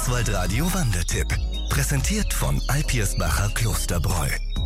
Schwarzwaldradio Wandertipp. Präsentiert von Alpirsbacher Klosterbräu.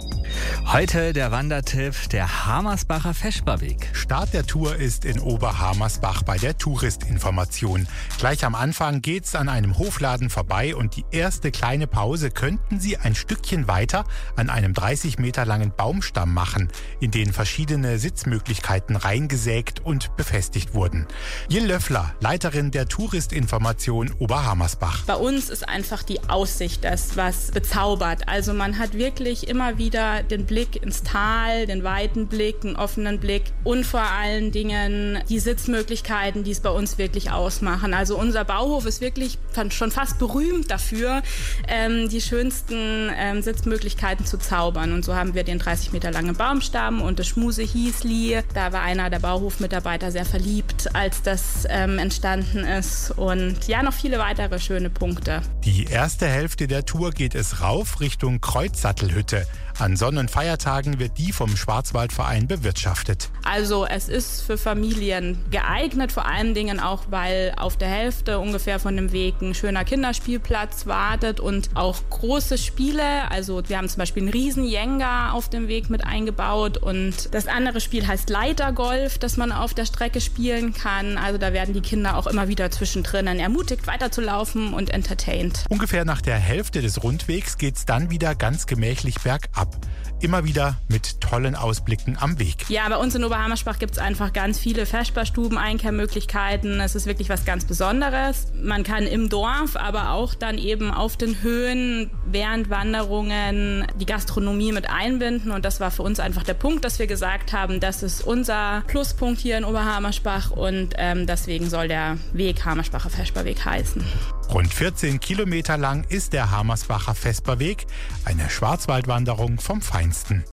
Heute der Wandertipp, der Hamersbacher Vesperweg. Start der Tour ist in Oberhamersbach bei der Touristinformation. Gleich am Anfang geht's an einem Hofladen vorbei und die erste kleine Pause könnten Sie ein Stückchen weiter an einem 30 Meter langen Baumstamm machen, in den verschiedene Sitzmöglichkeiten reingesägt und befestigt wurden. Jill Löffler, Leiterin der Touristinformation Oberhamersbach. Bei uns ist einfach die Aussicht das, was bezaubert. Also man hat wirklich immer wieder den Blick ins Tal, den weiten Blick, einen offenen Blick und vor allen Dingen die Sitzmöglichkeiten, die es bei uns wirklich ausmachen. Also unser Bauhof ist wirklich schon fast berühmt dafür, die schönsten Sitzmöglichkeiten zu zaubern. Und so haben wir den 30 Meter langen Baumstamm und das Schmuse-Hiesli. Da war einer der Bauhofmitarbeiter sehr verliebt, als das entstanden ist. Und ja, noch viele weitere schöne Punkte. Die erste Hälfte der Tour geht es rauf Richtung Kreuzsattelhütte. An Sonn- und Feiertagen wird die vom Schwarzwaldverein bewirtschaftet. Also es ist für Familien geeignet, vor allen Dingen auch, weil auf der Hälfte ungefähr von dem Weg ein schöner Kinderspielplatz wartet und auch große Spiele. Also wir haben zum Beispiel einen riesen Jenga auf dem Weg mit eingebaut und das andere Spiel heißt Leitergolf, das man auf der Strecke spielen kann. Also da werden die Kinder auch immer wieder zwischendrin ermutigt, weiterzulaufen und entertained. Ungefähr nach der Hälfte des Rundwegs geht's dann wieder ganz gemächlich bergab. Immer wieder mit tollen Ausblicken am Weg. Ja, bei uns in Oberhamersbach gibt es einfach ganz viele Vesperstuben, Einkehrmöglichkeiten. Es ist wirklich was ganz Besonderes. Man kann im Dorf, aber auch dann eben auf den Höhen während Wanderungen die Gastronomie mit einbinden. Und das war für uns einfach der Punkt, dass wir gesagt haben, das ist unser Pluspunkt hier in Oberhamersbach und deswegen soll der Weg Hamersbacher Vesperweg heißen. Rund 14 Kilometer lang ist der Hamersbacher Vesperweg, eine Schwarzwaldwanderung vom Feinsten.